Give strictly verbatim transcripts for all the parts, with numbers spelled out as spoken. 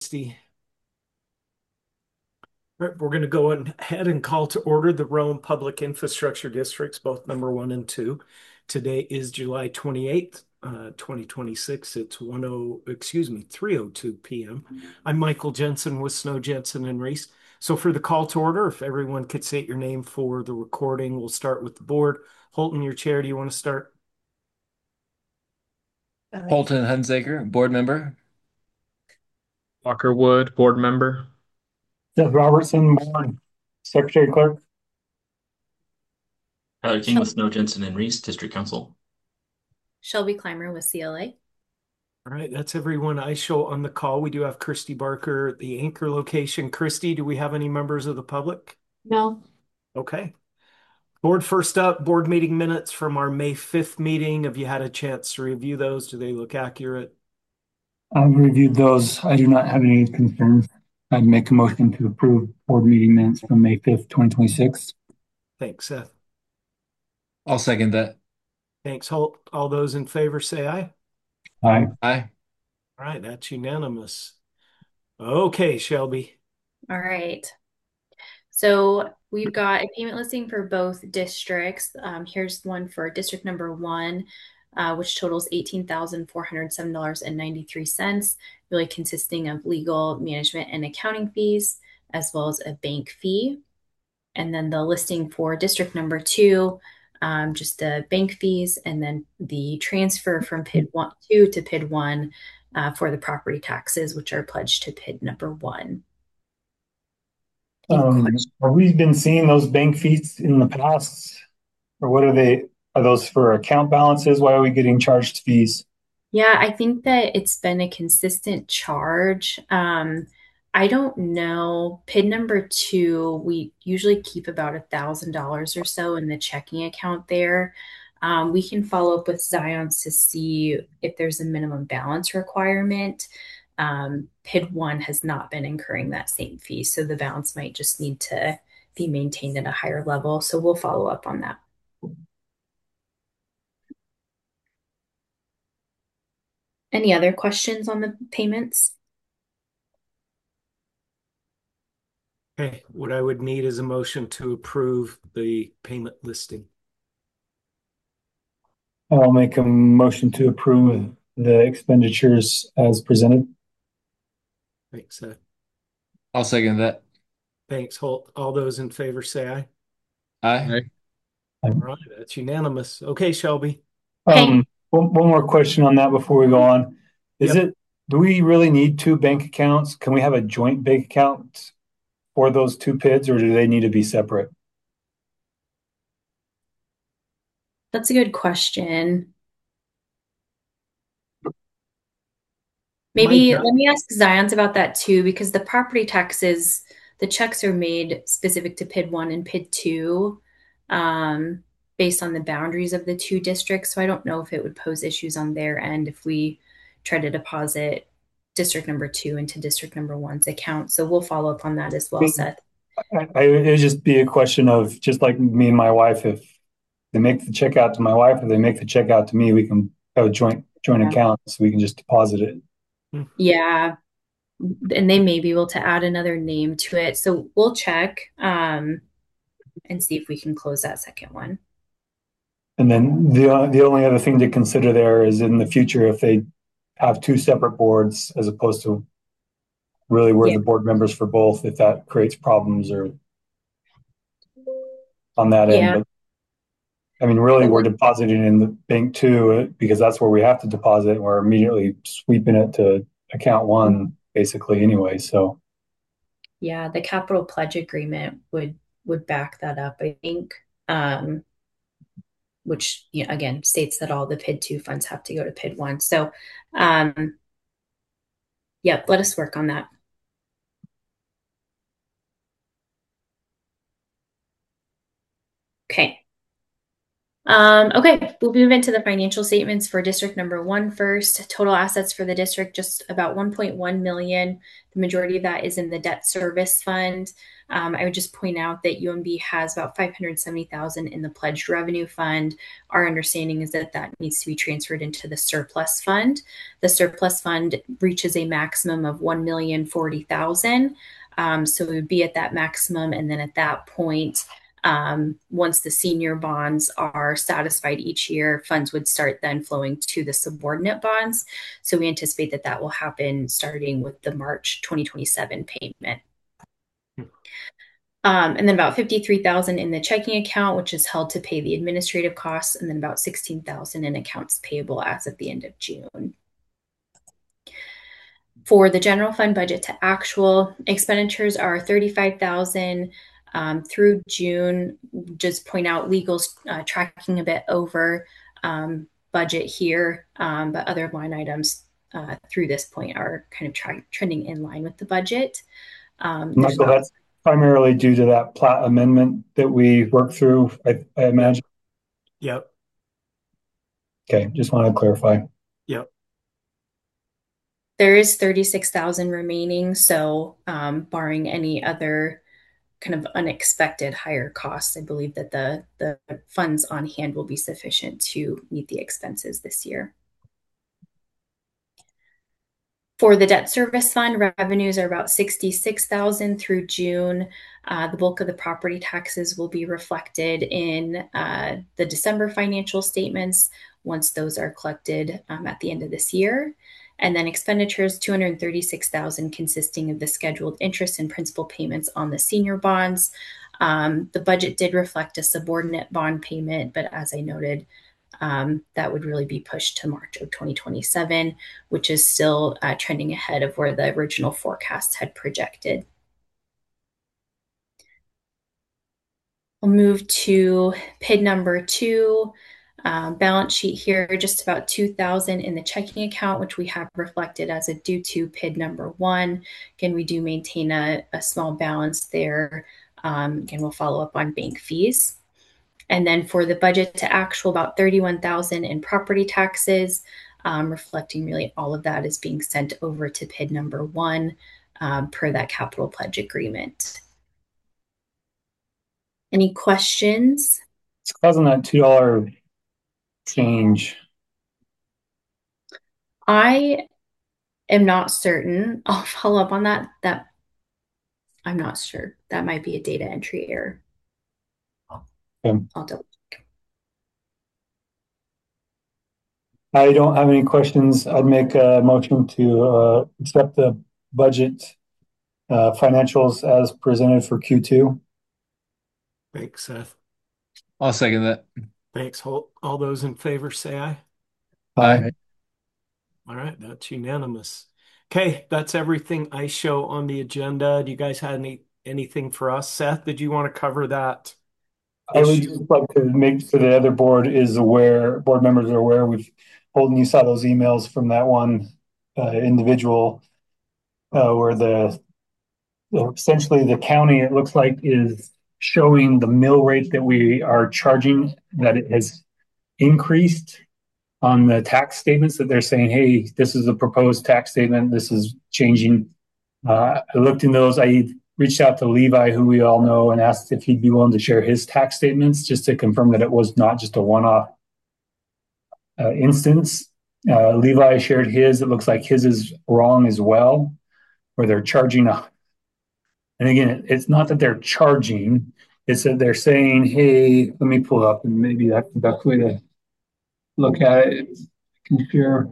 Christy. All right, we're going to go ahead and call to order the Rome Public Infrastructure Districts, both number one and two. Today is July twenty-eighth, uh, twenty twenty-six. It's one oh, excuse me, three oh two p m. I'm Michael Jensen with Snow Jensen and Reese. So for the call to order, if everyone could state your name for the recording, we'll start with the board. Holton, your chair, do you want to start? Holton Hunsaker, board member. Walker Wood, board member. Seth Robertson, board secretary clerk. Tyler King with Snow Jensen and Reese, District Council. Shelby Clymer with C L A. All right, that's everyone I show on the call. We do have Christy Barker at the anchor location. Christy, do we have any members of the public? No. Okay. Board first up, board meeting minutes from our May fifth meeting. Have you had a chance to review those? Do they look accurate? I've reviewed those. I do not have any concerns. I'd make a motion to approve board meeting minutes from May fifth, twenty twenty-six. Thanks, Seth. I'll second that. Thanks, Holt. All those in favor say aye. Aye. Aye. All right, that's unanimous. Okay, Shelby. All right. So we've got a payment listing for both districts. Um, here's one for district number one, uh, which totals eighteen thousand four hundred seven dollars and ninety-three cents, really consisting of legal, management, and accounting fees, as well as a bank fee. And then the listing for district number two, um, just the bank fees, and then the transfer from P I D one, two to P I D one uh, for the property taxes, which are pledged to P I D number one. Um, have we been seeing those bank fees in the past? Or what are they? Are those for account balances? Why are we getting charged fees? Yeah, I think that it's been a consistent charge. Um, I don't know. P I D number two, we usually keep about a thousand dollars or so in the checking account there. Um, we can follow up with Zions to see if there's a minimum balance requirement. Um, P I D one has not been incurring that same fee, so the balance might just need to be maintained at a higher level. So we'll follow up on that. Any other questions on the payments? Okay, what I would need is a motion to approve the payment listing. I'll make a motion to approve the expenditures as presented. Thanks, Seth. I'll second that. Thanks, Holt. All those in favor say aye. Aye. All right, that's unanimous. Okay, Shelby. Um, one, one more question on that before we go on. Is Yep. it, do we really need two bank accounts? Can we have a joint bank account for those two P I Ds, or do they need to be separate? That's a good question. Maybe Mike, let me ask Zions about that too, because the property taxes, the checks are made specific to P I D one and P I D two, um, based on the boundaries of the two districts. So I don't know if it would pose issues on their end if we try to deposit district number two into district number one's account. So we'll follow up on that as well, Seth. I, I, it would just be a question of, just like me and my wife, if they make the check out to my wife or they make the check out to me, we can have a joint joint Yeah. account so we can just deposit it. Yeah. And they may be able to add another name to it. So we'll check um, and see if we can close that second one. And then the the only other thing to consider there is in the future if they have two separate boards as opposed to really we're Yeah. the board members for both, if that creates problems or on that Yeah. end. But I mean, really, we're depositing in the bank too because that's where we have to deposit. And we're immediately sweeping it to account one, basically, anyway. So Yeah, the capital pledge agreement would would back that up, I think. Um, which you know, again states that all the P I D two funds have to go to P I D one. So um, yep, let us work on that. Okay. Um, okay, we'll move into the financial statements for district number one first. Total assets for the district, just about one point one million. The majority of that is in the debt service fund. Um, I would just point out that U M B has about five hundred seventy thousand in the pledged revenue fund. Our understanding is that that needs to be transferred into the surplus fund. The surplus fund reaches a maximum of one million forty thousand. Um, so we would be at that maximum, and then at that point, um, once the senior bonds are satisfied each year, funds would start then flowing to the subordinate bonds. So we anticipate that that will happen starting with the March twenty twenty-seven payment. Um, and then about fifty-three thousand in the checking account, which is held to pay the administrative costs, and then about sixteen thousand in accounts payable as of the end of June. For the general fund budget to actual, expenditures are thirty-five thousand. Um, through June, just point out legal's uh, tracking a bit over um, budget here, um, but other line items uh, through this point are kind of tra- trending in line with the budget. Um, Michael, about, that's primarily due to that plat amendment that we worked through, I, I imagine. Yep. Okay, just want to clarify. Yep. There is thirty-six thousand remaining, so um, barring any other kind of unexpected higher costs, I believe that the, the funds on hand will be sufficient to meet the expenses this year. For the debt service fund, revenues are about sixty-six thousand through June. Uh, the bulk of the property taxes will be reflected in uh, the December financial statements once those are collected um, at the end of this year. And then expenditures, two hundred thirty-six thousand, consisting of the scheduled interest and principal payments on the senior bonds. Um, the budget did reflect a subordinate bond payment, but as I noted, um, that would really be pushed to March of twenty twenty-seven, which is still uh, trending ahead of where the original forecast had projected. I'll move to P I D number two. Um, balance sheet here, just about two thousand in the checking account, which we have reflected as a due to P I D number one. Again, we do maintain a, a small balance there. Um, again, we'll follow up on bank fees. And then for the budget to actual, about thirty-one thousand in property taxes, um, reflecting really all of that is being sent over to P I D number one um, per that capital pledge agreement. Any questions? It's causing that two dollar change. I am not certain. I'll follow up on that. That I'm not sure. That might be a data entry error. Okay. I'll double check. I don't have any questions. I'd make a motion to uh, accept the budget uh, financials as presented for Q two. Thanks, Seth. I'll second that. Thanks, Holt. All those in favor say aye. Aye. All right, that's unanimous. Okay, that's everything I show on the agenda. Do you guys have any anything for us? Seth, did you want to cover that I would issue? just like to make sure the other board is aware, board members are aware. We've, Holden, you saw those emails from that one uh, individual uh, where the essentially the county, it looks like, is showing the mill rate that we are charging, that it has increased on the tax statements, that they're saying, hey, this is the proposed tax statement, this is changing. Uh, I looked in those. I reached out to Levi, who we all know, and asked if he'd be willing to share his tax statements just to confirm that it was not just a one-off uh, instance. Uh, Levi shared his. It looks like his is wrong as well, where they're charging a. And again, it's not that they're charging; it's that they're saying, "Hey, let me pull up," and maybe that's the best way to look at it. Can you share?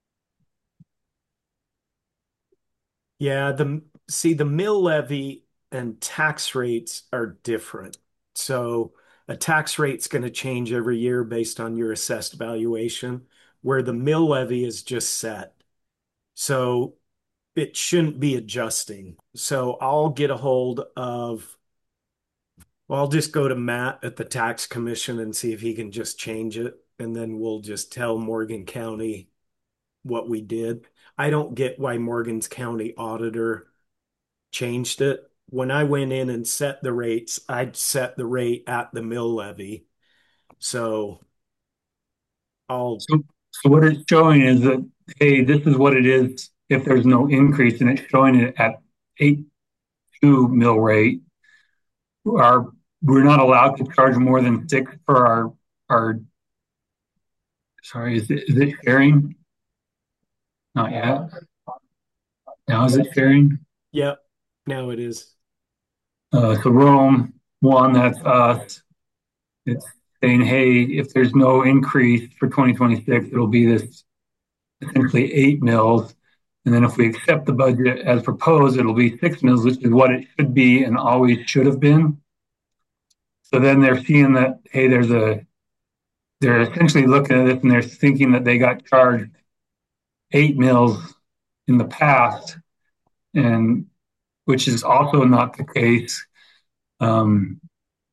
Yeah, the see the mill levy and tax rates are different. So a tax rate's going to change every year based on your assessed valuation, where the mill levy is just set. So it shouldn't be adjusting. So I'll get a hold of, well, I'll just go to Matt at the tax commission and see if he can just change it. And then we'll just tell Morgan County what we did. I don't get why Morgan's County auditor changed it. When I went in and set the rates, I'd set the rate at the mill levy. So I'll, So, so what it's showing is that, hey, this is what it is if there's no increase, and it's showing it at eight two mill rate. Our we're not allowed to charge more than six for our our. Sorry, is it is it sharing? Not yet. Now is it sharing? yep, now it is. Uh, so Rome one, that's us. It's saying, hey, if there's no increase for twenty twenty-six, it'll be this essentially eight mills. And then if we accept the budget as proposed, it'll be six mills, which is what it should be and always should have been. So then they're seeing that, hey, there's a, they're essentially looking at it and they're thinking that they got charged eight mills in the past, and which is also not the case. Um,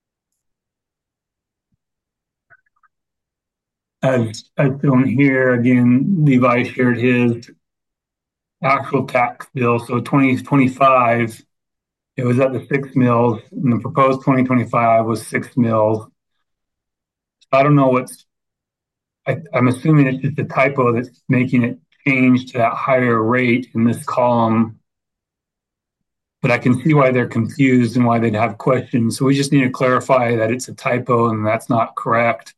as, as shown here, again, Levi shared his actual tax bill. So twenty twenty-five, it was at the six mills, and the proposed twenty twenty-five was six mills. I don't know what's, I, I'm assuming it's just a typo that's making it change to that higher rate in this column. But I can see why they're confused and why they'd have questions. So we just need to clarify that it's a typo and that's not correct.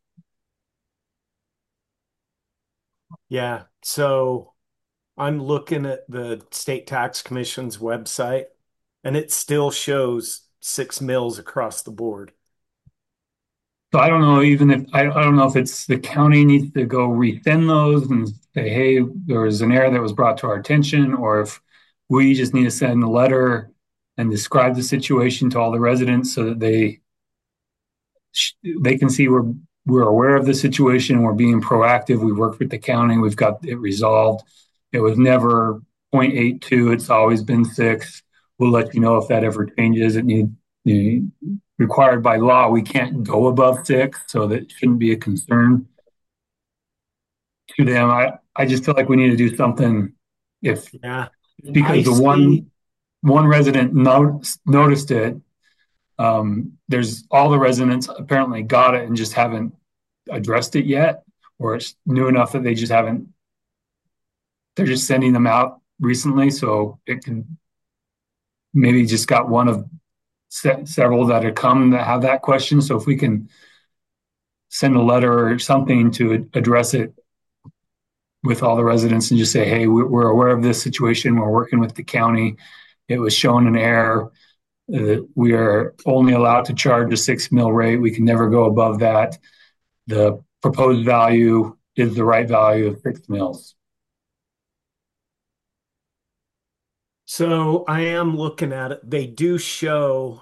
Yeah. So I'm looking at the State Tax Commission's website and it still shows six mills across the board. So I don't know even if I, I don't know if it's the county needs to go resend those and say, hey, there was an error that was brought to our attention, or if we just need to send a letter and describe the situation to all the residents so that they they can see we're we're aware of the situation. We're being proactive. We worked with the county. We've got it resolved. It was never zero point eight two. It's always been six. We'll let you know if that ever changes. It need, you know, required by law. We can't go above six, so that shouldn't be a concern to them. I, I just feel like we need to do something if Yeah. because I the see. one one resident no, noticed it. Um, there's all the residents apparently got it and just haven't addressed it yet, or it's new enough that they just haven't. They're just sending them out recently, so it can maybe just got one of se- several that have come that have that question. So if we can send a letter or something to address it with all the residents and just say, hey, we're aware of this situation. We're working with the county. It was shown an error. Uh, we are only allowed to charge a six mil rate. We can never go above that. The proposed value is the right value of six mils. So I am looking at it. They do show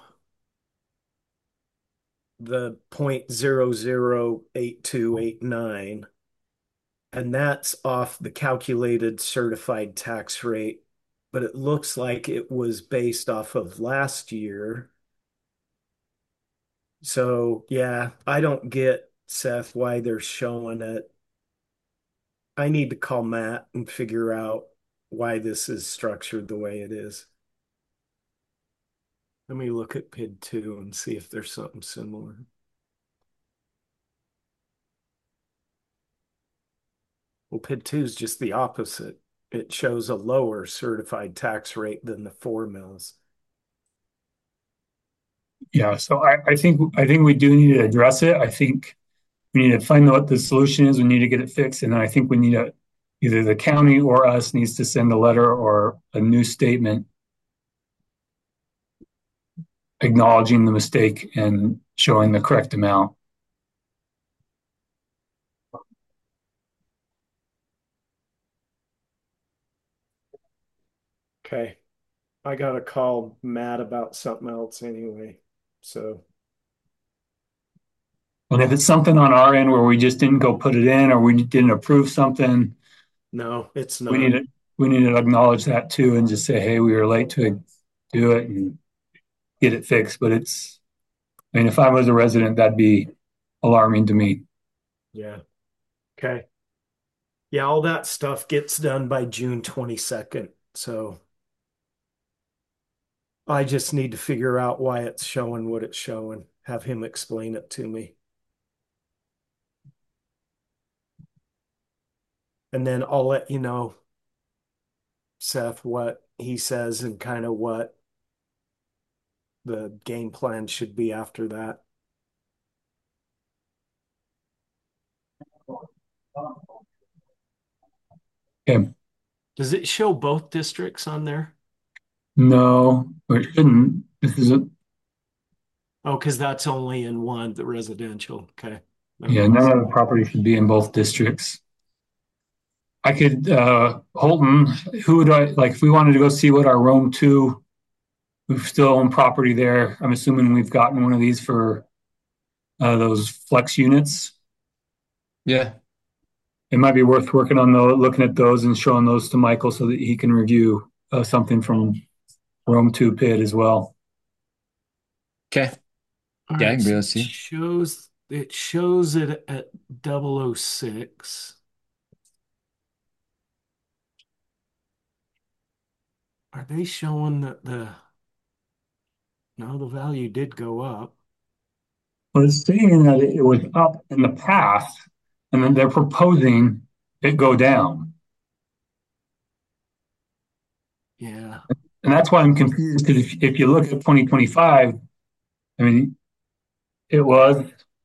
the point zero zero eight two eight nine, and that's off the calculated certified tax rate, but it looks like it was based off of last year. So yeah, I don't get, Seth, why they're showing it. I need to call Matt and figure out why this is structured the way it is. Let me look at P I D two and see if there's something similar. Well, P I D two is just the opposite. It shows a lower certified tax rate than the four mills. Yeah, so I, I think I think we do need to address it. I think we need to find out what the solution is. We need to get it fixed, and then I think we need to either the county or us needs to send a letter or a new statement acknowledging the mistake and showing the correct amount. Okay. I gotta call Matt about something else anyway. So And if it's something on our end where we just didn't go put it in or we didn't approve something, no, it's we need not. to we need to acknowledge that too and just say, hey, we were late to do it and get it fixed. But it's, I mean, if I was a resident, that'd be alarming to me. Yeah. Okay. Yeah, all that stuff gets done by June twenty-second. So I just need to figure out why it's showing what it's showing. Have him explain it to me. And then I'll let you know, Seth, what he says and kind of what the game plan should be after that. Okay, Does it show both districts on there? no, or it shouldn't. This is a, Oh, because that's only in one, the residential. Okay. That yeah, makes, none of the property should be in both districts. I could, uh, Holton, who would I, like, if we wanted to go see what our Rome two, we still own property there. I'm assuming we've gotten one of these for uh, those flex units. Yeah. It might be worth working on the, looking at those and showing those to Michael so that he can review uh, something from Rome two PID as well. Okay. all Yeah, I right, can so really it see. shows it shows it at double oh six. Are they showing that the no, the value did go up? Well, it's saying that it was up in the past, and then they're proposing it go down. Yeah. And that's why I'm confused because if, if you look at twenty twenty-five, I mean, it was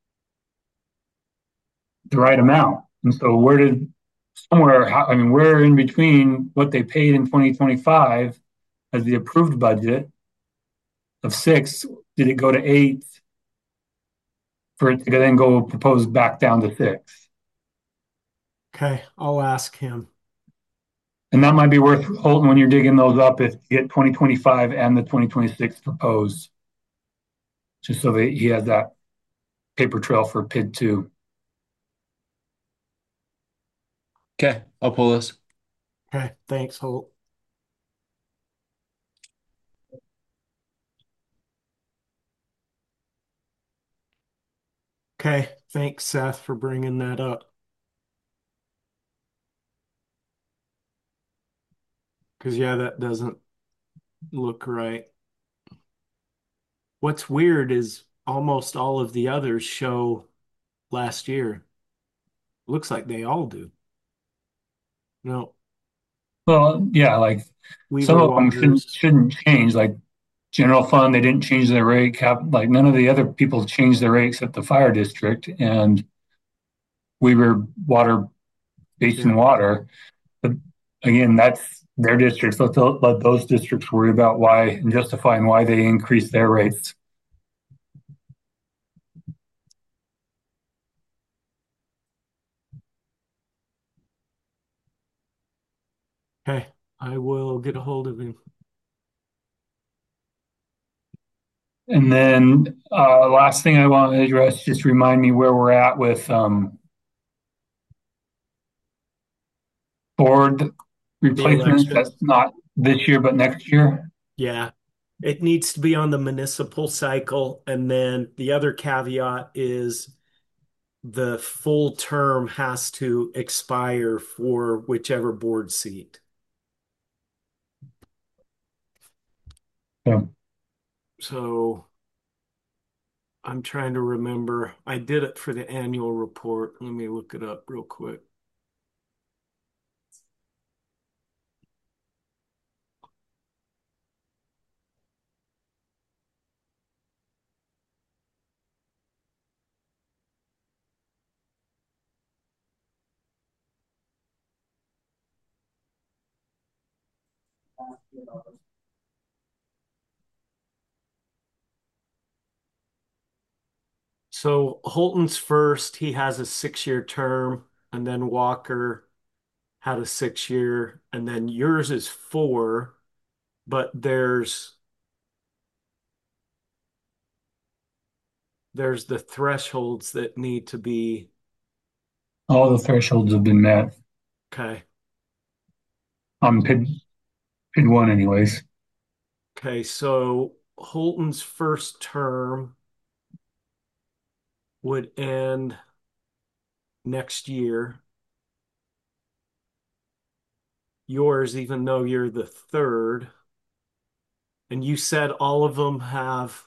the right amount. And so where did somewhere, how, I mean, where in between what they paid in twenty twenty-five as the approved budget of six, did it go to eight for it to then go proposed back down to six? Okay, I'll ask him. And that might be worth holding when you're digging those up if you get twenty twenty-five and the twenty twenty-six proposed, just so that he has that paper trail for PID two. Okay, I'll pull this. Okay, thanks, Holt. Okay, thanks, Seth, for bringing that up. Because, yeah, that doesn't look right. What's weird is almost all of the others show last year. Looks like they all do. No, Well, yeah, like some Weaver of them shouldn't Waters. shouldn't change. Like general fund, they didn't change their rate cap. Like none of the other people changed their rate except the fire district and Weaver Water Yeah. Basin Water. But again, that's their districts. Let, the, let those districts worry about why and justifying why they increase their rates. Okay, I will get a hold of him. And then uh, last thing I want to address, just remind me where we're at with um, board replacements. election. That's not this year, but next year. Yeah, it needs to be on the municipal cycle. And then the other caveat is the full term has to expire for whichever board seat. Yeah. So I'm trying to remember. I did it for the annual report. Let me look it up real quick. So Holton's first, he has a six-year term, and then Walker had a six-year, and then yours is four, but there's there's the thresholds that need to be All the thresholds have been met okay. on PID, PID one anyways. Okay, so Holton's first term would end next year. Yours, even though you're the third, and you said all of them have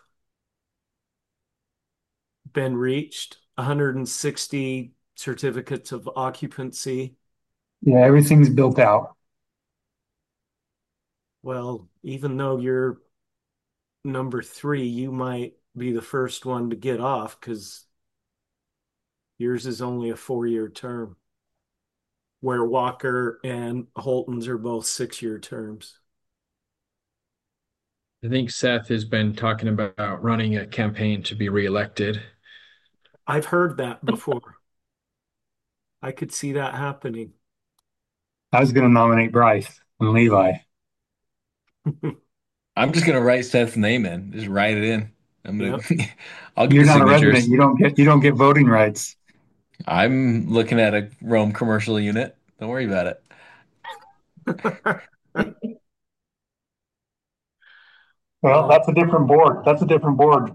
been reached, one hundred sixty certificates of occupancy. Yeah, everything's built out. Well, even though you're number three, you might be the first one to get off because yours is only a four-year term, where Walker and Holton's are both six-year terms. I think Seth has been talking about running a campaign to be reelected. I've heard that before. I could see that happening. I was going to nominate Bryce and Levi. I'm just gonna write Seth's name in. Just write it in. I'm gonna. Yep. I'll get You're the not a resident. signatures. You don't get you don't get voting rights. I'm looking at a Rome commercial unit. Don't worry about it. Well, Uh, that's a different board. That's a different board.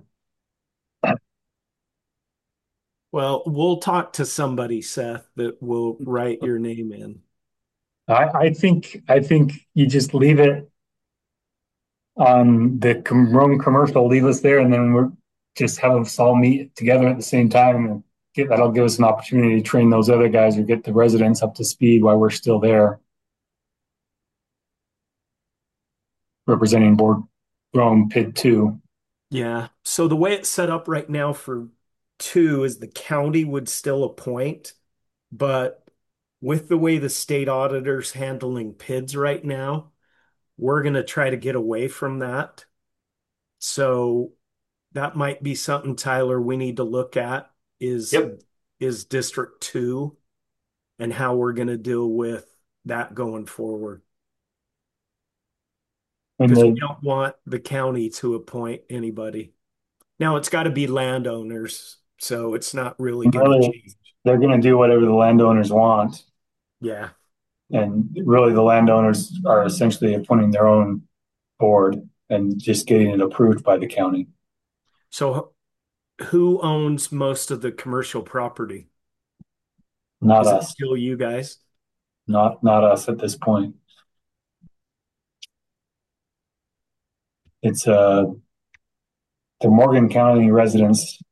well, we'll talk to somebody, Seth, that will write your name in. I, I think I think you just leave it on the com Rome commercial, leave us there, and then we're just have us all meet together at the same time, and get, that'll give us an opportunity to train those other guys or get the residents up to speed while we're still there, representing board Rome P I D two. Yeah. So the way it's set up right now for two is the county would still appoint, but with the way the state auditor's handling P I Ds right now, we're going to try to get away from that. So that might be something, Tyler, we need to look at is Yep. is District Two and how we're going to deal with that going forward. And Because we the, don't want the county to appoint anybody. Now it's got to be landowners, so it's not really going to really, change. they're going to do whatever the landowners want, Yeah. and really the landowners are essentially appointing their own board and just getting it approved by the county. So who owns most of the commercial property? Not Is it us, still you guys? not not us at this point. It's uh the Morgan County residents.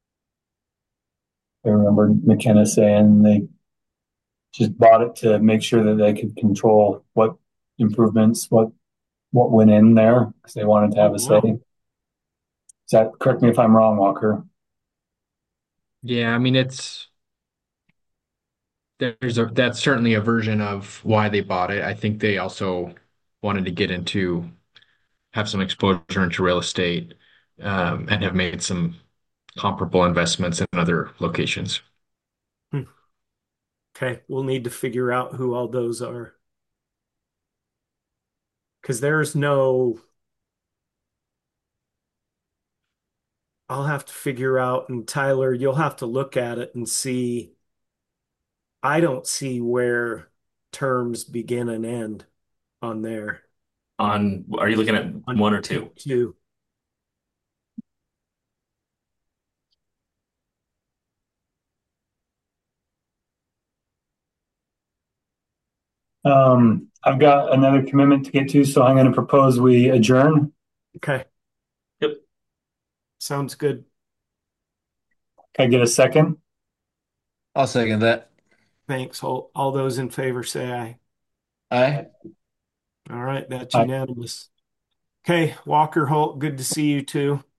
I remember McKenna saying they just bought it to make sure that they could control what improvements, what what went in there because they wanted to have Oh, a say. wow. Is that correct me if I'm wrong, Walker? Yeah, I mean it's there's a that's certainly a version of why they bought it. I think they also wanted to get into have some exposure into real estate, um, and have made some comparable investments in other locations. Hmm. Okay, we'll need to figure out who all those are. Because there's no, I'll have to figure out, and Tyler, you'll have to look at it and see. I don't see where terms begin and end on there. On, are you looking at On one or two? two. Um, I've got another commitment to get to, so I'm going to propose we adjourn. Okay, Yep. sounds good. Can I get a second? I'll second that. Thanks. All, all those in favor say aye. Aye. All right, that's Aye. unanimous. Okay, Walker Holt, good to see you too.